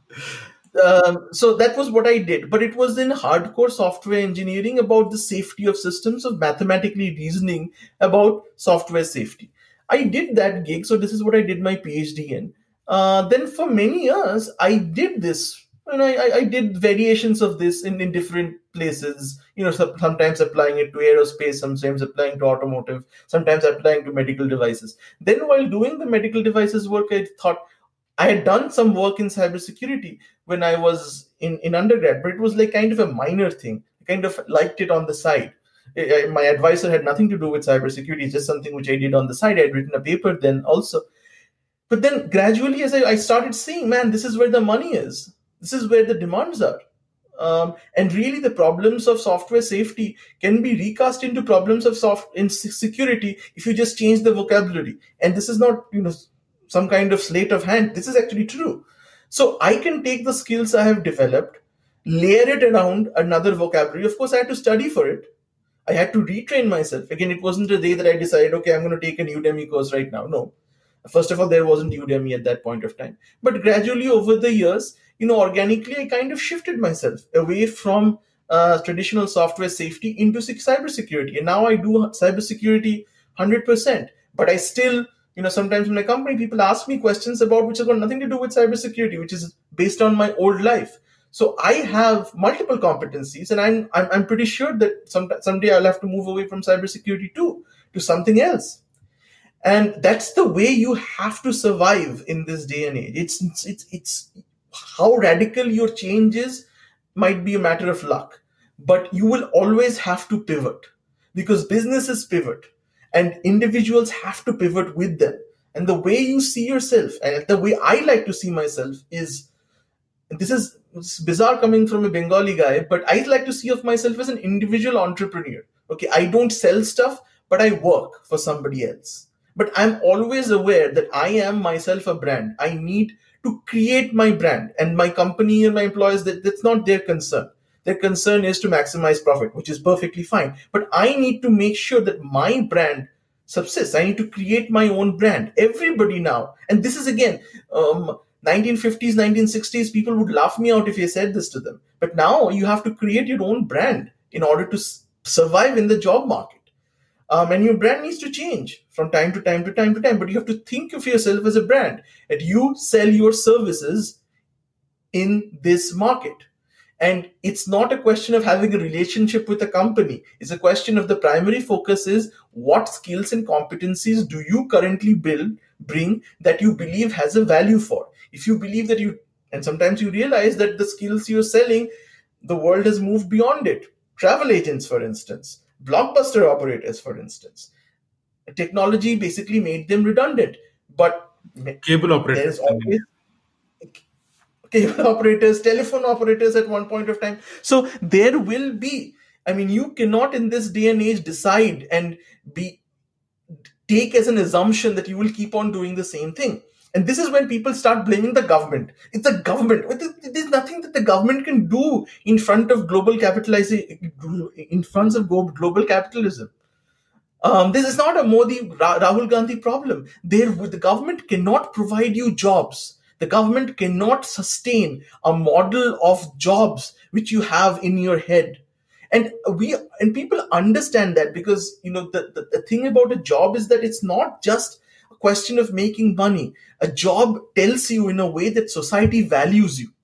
So that was what I did, but it was in hardcore software engineering about the safety of systems, of mathematically reasoning about software safety. I did that gig, so this is what I did my PhD in. Then for many years, I did this, and I did variations of this in different places. Sometimes applying it to aerospace, sometimes applying to automotive, sometimes applying to medical devices. Then while doing the medical devices work, I thought, I had done some work in cybersecurity when I was in undergrad, but it was like kind of a minor thing. I kind of liked it on the side. My advisor had nothing to do with cybersecurity, it's just something which I did on the side. I had written a paper then also. But then gradually, as I started seeing, man, this is where the money is. This is where the demands are. And really, the problems of software safety can be recast into problems of security if you just change the vocabulary. And this is not, some kind of sleight of hand. This is actually true. So I can take the skills I have developed, layer it around another vocabulary. Of course, I had to study for it. I had to retrain myself. Again, it wasn't a day that I decided, okay, I'm going to take an Udemy course right now. No. First of all, there wasn't Udemy at that point of time. But gradually over the years, organically, I kind of shifted myself away from traditional software safety into cybersecurity. And now I do cybersecurity 100%. But I still, sometimes in my company, people ask me questions about which have got nothing to do with cybersecurity, which is based on my old life. So I have multiple competencies, and I'm pretty sure that someday I'll have to move away from cybersecurity too, to something else. And that's the way you have to survive in this day and age. It's how radical your change is might be a matter of luck, but you will always have to pivot, because businesses pivot and individuals have to pivot with them. And the way you see yourself, and the way I like to see myself, is, it's bizarre coming from a Bengali guy, but I like to see of myself as an individual entrepreneur. Okay, I don't sell stuff, but I work for somebody else. But I'm always aware that I am myself a brand. I need to create my brand, and my company and my employees, that's not their concern. Their concern is to maximize profit, which is perfectly fine. But I need to make sure that my brand subsists. I need to create my own brand. Everybody now, and this is again, 1950s, 1960s, people would laugh me out if I said this to them. But now you have to create your own brand in order to survive in the job market. And your brand needs to change from time to time to time to time. But you have to think of yourself as a brand, that you sell your services in this market. And it's not a question of having a relationship with a company. It's a question of the primary focus is, what skills and competencies do you currently bring that you believe has a value for? If you believe that and sometimes you realize that the skills you're selling, the world has moved beyond it. Travel agents, for instance, blockbuster operators, for instance, technology basically made them redundant. But Cable operators. cable operators, telephone operators at one point of time. So there will be, I mean, you cannot in this day and age decide and be take as an assumption that you will keep on doing the same thing. And this is when people start blaming the government. It's the government. There's nothing that the government can do in front of global capitalization, in front of global capitalism. This is not a Rahul Gandhi problem. The government cannot provide you jobs. The government cannot sustain a model of jobs which you have in your head. And people understand that, because the thing about a job is that it's not just a question of making money. A job tells you in a way that society values you.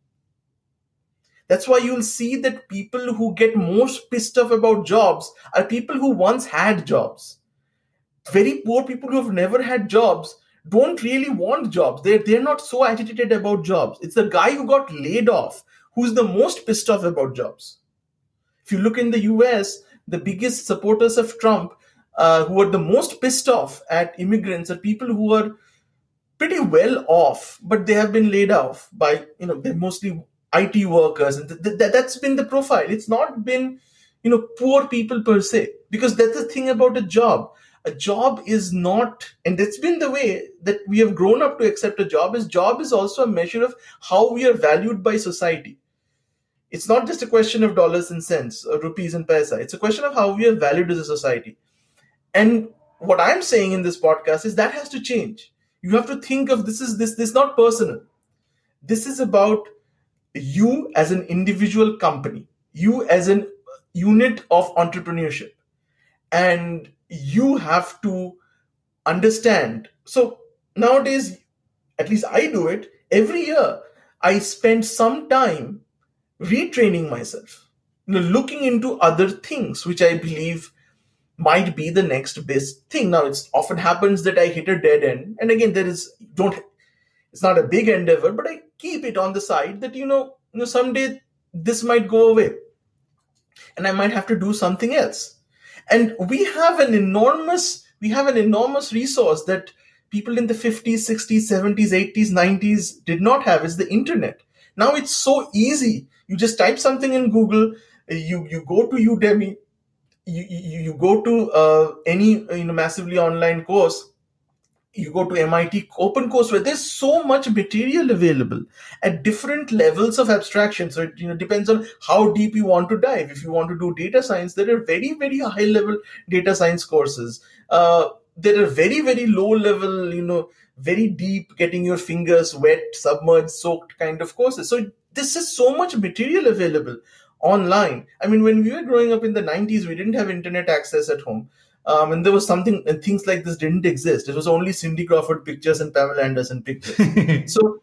That's why you'll see that people who get most pissed off about jobs are people who once had jobs. Very poor people who have never had jobs don't really want jobs. They're not so agitated about jobs. It's the guy who got laid off who's the most pissed off about jobs. If you look in the US, the biggest supporters of Trump, who are the most pissed off at immigrants, are people who are pretty well off, but they have been laid off by, they're mostly IT workers. And that's been the profile. It's not been, poor people per se, because that's the thing about a job. A job is not, and it's been the way that we have grown up to accept a job is also a measure of how we are valued by society. It's not just a question of dollars and cents or rupees and paisa. It's a question of how we are valued as a society. And what I'm saying in this podcast is that has to change. You have to think of this is not personal. This is about you as an individual company, you as an unit of entrepreneurship. And you have to understand. So nowadays, at least I do it, every year I spend some time retraining myself, looking into other things which I believe might be the next best thing. Now, it often happens that I hit a dead end, and again, it's not a big endeavor, but I keep it on the side that someday this might go away, and I might have to do something else. And we have an enormous resource that people in the 50s, 60s, 70s, 80s, 90s did not have. Is the internet. Now it's so easy. You just type something in Google, you go to Udemy, you go to any massively online course, you go to MIT Open Course, where there's so much material available at different levels of abstraction. So it depends on how deep you want to dive. If you want to do data science, there are very, very high level data science courses. There are very, very low level, very deep, getting your fingers wet, submerged, soaked kind of courses. So this is so much material available online. I mean, when we were growing up in the 90s, we didn't have internet access at home. And there was something, and things like this didn't exist. It was only Cindy Crawford pictures and Pamela Anderson pictures. So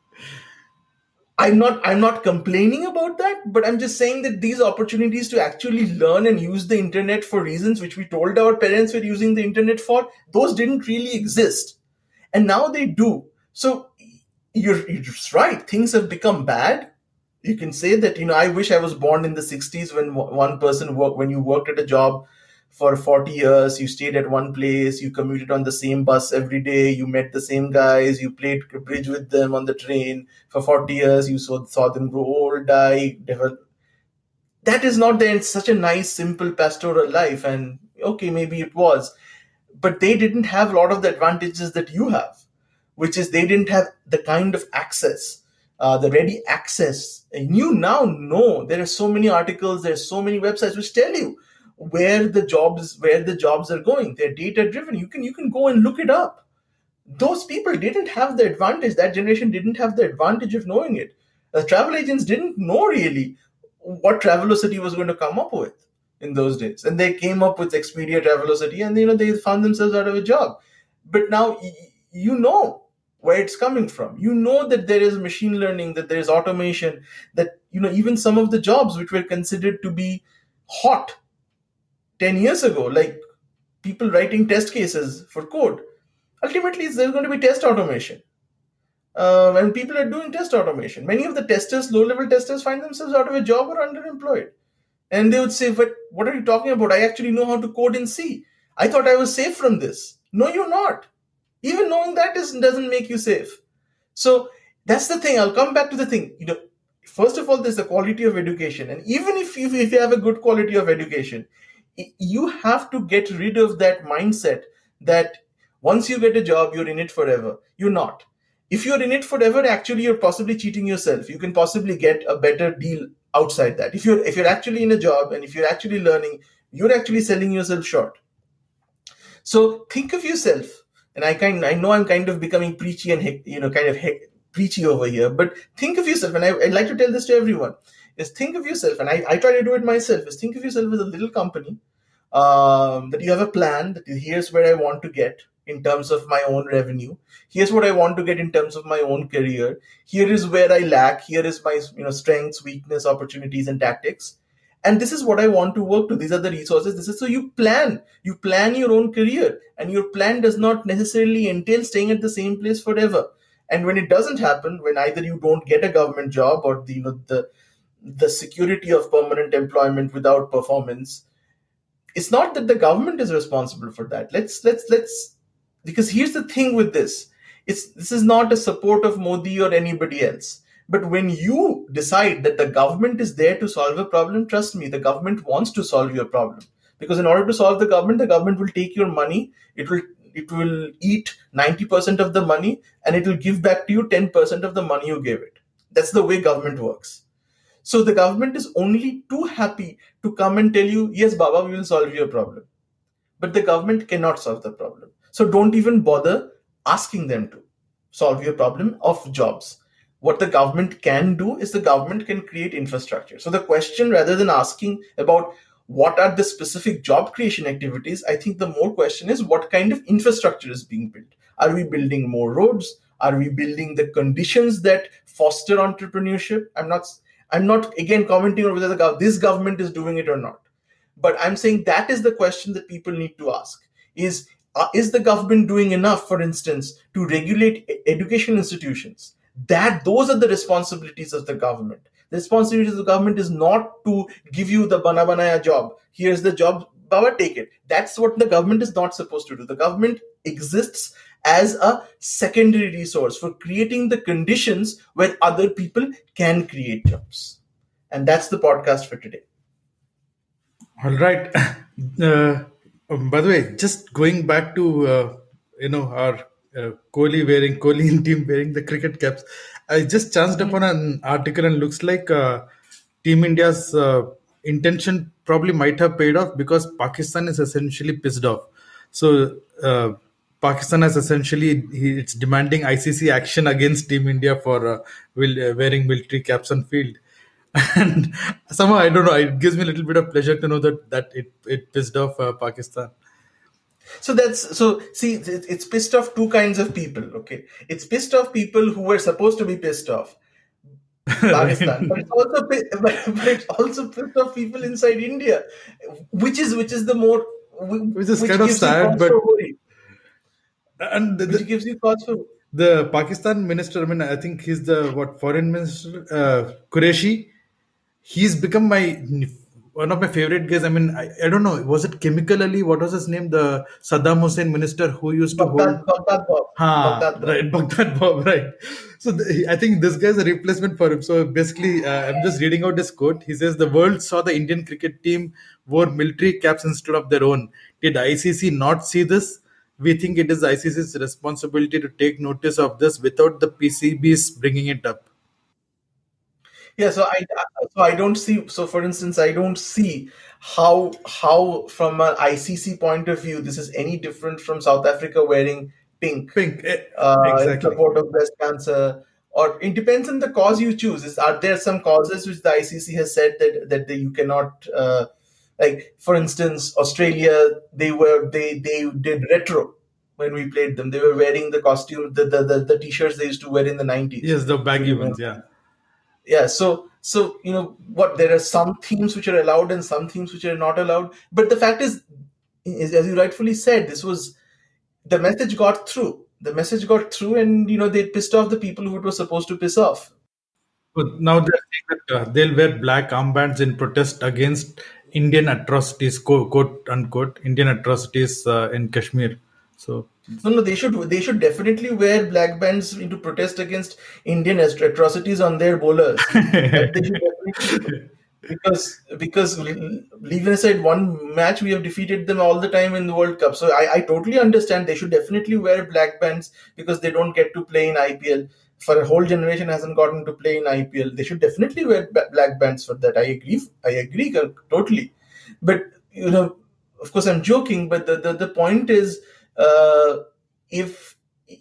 I'm not complaining about that, but I'm just saying that these opportunities to actually learn and use the internet for reasons which we told our parents were using the internet for, those didn't really exist. And now they do. So you're right. Things have become bad. You can say that, I wish I was born in the 60s when you worked at a job for 40 years, you stayed at one place, you commuted on the same bus every day, you met the same guys, you played bridge with them on the train for 40 years, you saw them grow old, die, develop. That is not there. It's such a nice, simple pastoral life. And okay, maybe it was. But they didn't have a lot of the advantages that you have, which is they didn't have the kind of access, the ready access. And you now know there are so many articles, there are so many websites which tell you where the jobs are going. They're data driven. You can go and look it up. Those people didn't have the advantage. That generation didn't have the advantage of knowing it. Travel agents didn't know really what Travelocity was going to come up with in those days, and they came up with Expedia, Travelocity, and they found themselves out of a job. But now you know where it's coming from. You know that there is machine learning, that there is automation, that even some of the jobs which were considered to be hot 10 years ago, like people writing test cases for code, ultimately there's going to be test automation. And people are doing test automation. Many of the testers, low-level testers, find themselves out of a job or underemployed. And they would say, but what are you talking about? I actually know how to code in C. I thought I was safe from this. No, you're not. Even knowing that doesn't make you safe. So that's the thing. I'll come back to the thing. first of all, there's the quality of education. And even if you have a good quality of education, you have to get rid of that mindset that once you get a job, you're in it forever. You're not. If you're in it forever, actually, you're possibly cheating yourself. You can possibly get a better deal outside that. If you're actually in a job and if you're actually learning, you're actually selling yourself short. So think of yourself, and I know I'm kind of becoming preachy and preachy over here, but think of yourself, and I'd like to tell this to everyone: is think of yourself, and I try to do it myself. Is think of yourself as a little company, that you have a plan that here's where I want to get in terms of my own revenue. Here's what I want to get in terms of my own career. Here is where I lack. Here is my strengths, weakness, opportunities, and tactics. And this is what I want to work to. These are the resources. This is so you plan your own career, and your plan does not necessarily entail staying at the same place forever. And when it doesn't happen, when either you don't get a government job or the security of permanent employment without performance, it's not that the government is responsible for that. Let's because here's the thing with this. This is not a support of Modi or anybody else. But when you decide that the government is there to solve a problem, trust me, the government wants to solve your problem. Because in order to solve the government will take your money, it will eat 90% of the money, and it will give back to you 10% of the money you gave it. That's the way government works. So the government is only too happy to come and tell you, yes, Baba, we will solve your problem. But the government cannot solve the problem. So don't even bother asking them to solve your problem of jobs. What the government can do is the government can create infrastructure. So the question, rather than asking about what are the specific job creation activities, I think the more question is what kind of infrastructure is being built. Are we building more roads? Are we building the conditions that foster entrepreneurship? I'm not again commenting on whether this government is doing it or not. But I'm saying that is the question that people need to ask: is the government doing enough, for instance, to regulate education institutions? Those are the responsibilities of the government. The responsibility of the government is not to give you the bana banaya job. Here's the job, Baba, take it. That's what the government is not supposed to do. The government exists as a secondary resource for creating the conditions where other people can create jobs. And that's the podcast for today. All right. By the way, just going back to our Kohli in team wearing the cricket caps, I just chanced upon an article and looks like Team India's intention probably might have paid off because Pakistan is essentially pissed off. So Pakistan has it's demanding ICC action against Team India for wearing military caps on field. And somehow I don't know, it gives me a little bit of pleasure to know that it pissed off Pakistan. So see, it's pissed off two kinds of people. Okay, it's pissed off people who were supposed to be pissed off, Pakistan, but it's also pissed off people inside India, which is the more Which is kind of sad, but and which gives you cause for. the Pakistan minister, I mean, I think he's the foreign minister, Qureshi. He's become one of my favorite guys. I mean, I don't know, was it Chemical Ali? What was his name? The Saddam Hussein minister who used to hold. Baghdad Bob. Baghdad Bob. Right, Baghdad Bob, right. So I think this guy's a replacement for him. So basically, I'm just reading out this quote. He says, "The world saw the Indian cricket team wore military caps instead of their own. Did ICC not see this? We think it is ICC's responsibility to take notice of this without the PCBs bringing it up." Yeah, so I don't see. So for instance, I don't see how from an ICC point of view this is any different from South Africa wearing pink Pink, in exactly. support of breast cancer. Or it depends on the cause you choose. Are there some causes which the ICC has said that you cannot, like for instance, Australia, they did retro when we played them. They were wearing the costume, the t-shirts they used to wear in the 90s. Yes, the baggy ones, yeah. Yeah, so what, there are some themes which are allowed and some themes which are not allowed. But the fact is as you rightfully said, the message got through. The message got through, and they pissed off the people who it was supposed to piss off. But now they're saying that they'll wear black armbands in protest against Indian atrocities, quote unquote, Indian atrocities in Kashmir. So No, they should definitely wear black bands into protest against Indian atrocities on their bowlers. That they should definitely do. Because leaving aside one match, we have defeated them all the time in the World Cup. So I totally understand they should definitely wear black bands because they don't get to play in IPL. For a whole generation hasn't gotten to play in IPL. They should definitely wear black bands for that. I agree totally. But of course, I'm joking. But the point is, uh, if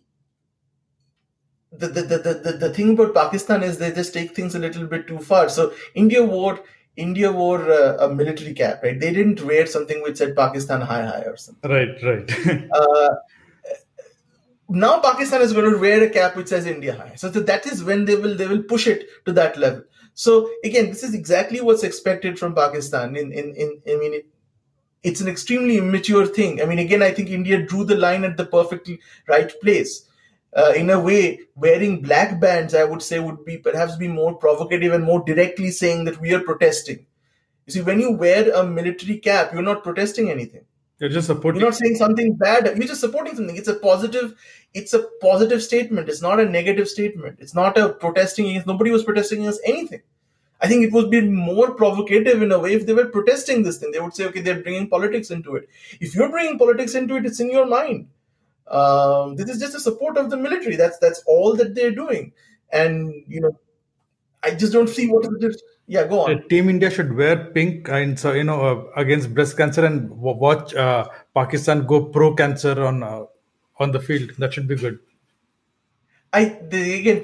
the thing about Pakistan is they just take things a little bit too far. So India wore a military cap, right? They didn't wear something which said Pakistan high high or something. Right, right. Uh, Now Pakistan is going to wear a cap which says India high. So that is when they will push it to that level. So again, this is exactly what's expected from Pakistan. I mean, it's an extremely immature thing. I mean, again, I think India drew the line at the perfectly right place. In a way, wearing black bands, I would say, would be perhaps be more provocative and more directly saying that we are protesting. You see, when you wear a military cap, you're not protesting anything. You're just You're supporting. not saying something bad. You're just supporting something. It's a positive statement. It's not a negative statement. It's not a protesting against. Nobody was protesting against anything. I think it would be more provocative in a way if they were protesting this thing. They would say, okay, they're bringing politics into it. If you're bringing politics into it, it's in your mind. This is just a support of the military. That's all that they're doing. And I just don't see what is it. Yeah, go on. Team India should wear pink and so against breast cancer and watch Pakistan go pro cancer on the field. That should be good. Again,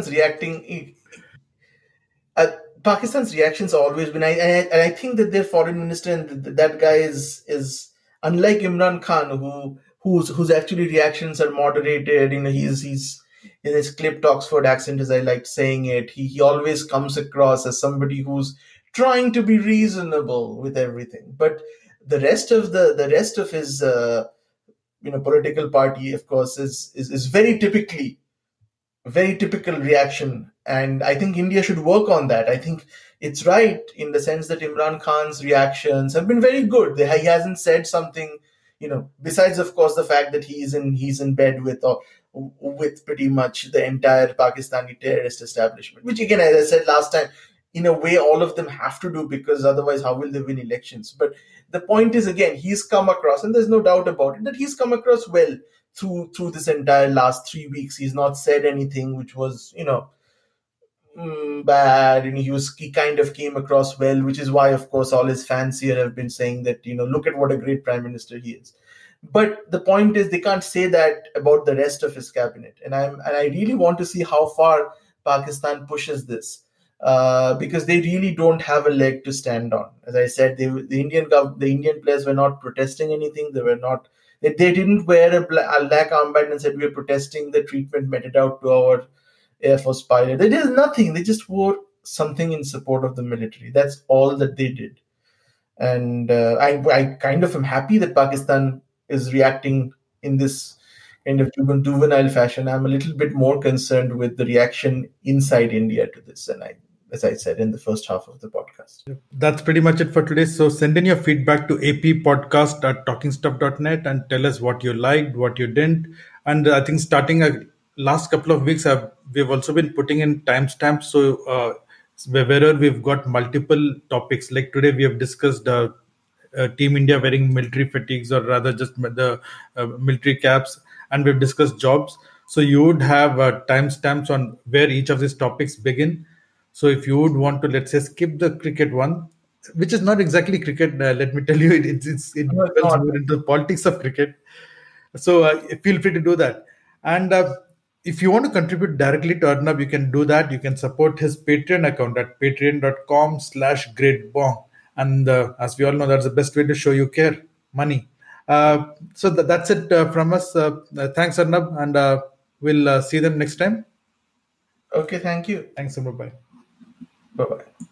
uh, Pakistan's reactions have always been. I think that their foreign minister and that guy is unlike Imran Khan, whose actually reactions are moderated. He's in his clipped Oxford accent, as I liked saying it. He always comes across as somebody who's trying to be reasonable with everything. But the rest of his political party, of course, is very typical reaction. And I think India should work on that. I think it's right in the sense that Imran Khan's reactions have been very good. He hasn't said something, besides, of course, the fact that he's in bed with pretty much the entire Pakistani terrorist establishment, which again, as I said last time, in a way, all of them have to do, because otherwise, how will they win elections? But the point is, again, he's come across, and there's no doubt about it, that he's come across well through this entire last 3 weeks. He's not said anything which was, bad, and he kind of came across well, which is why, of course, all his fans here have been saying that, look at what a great prime minister he is. But the point is, they can't say that about the rest of his cabinet, and I really want to see how far Pakistan pushes this, because they really don't have a leg to stand on. As I said, the Indian players were not protesting anything. They didn't wear a black armband and said we are protesting the treatment meted out to our Air Force pilot. They did nothing. They just wore something in support of the military. That's all that they did. And I kind of am happy that Pakistan is reacting in this kind of juvenile fashion. I'm a little bit more concerned with the reaction inside India to this, as I said in the first half of the podcast. That's pretty much it for today. So send in your feedback to appodcast@talkingstuff.net and tell us what you liked, what you didn't. And I think starting last couple of weeks, we've also been putting in timestamps. So wherever we've got multiple topics, like today we have discussed Team India wearing military fatigues, or rather just the military caps, and we've discussed jobs. So you would have timestamps on where each of these topics begin. So if you would want to, let's say, skip the cricket one, which is not exactly cricket, let me tell you, it No, it's dwells not. more into the politics of cricket. So feel free to do that. And if you want to contribute directly to Arnab, you can do that. You can support his Patreon account at patreon.com/greatbong. And as we all know, that's the best way to show you care, money. So that's it from us. Thanks, Arnab. And we'll see them next time. Okay, thank you. Thanks, Arnab. Bye. Bye bye.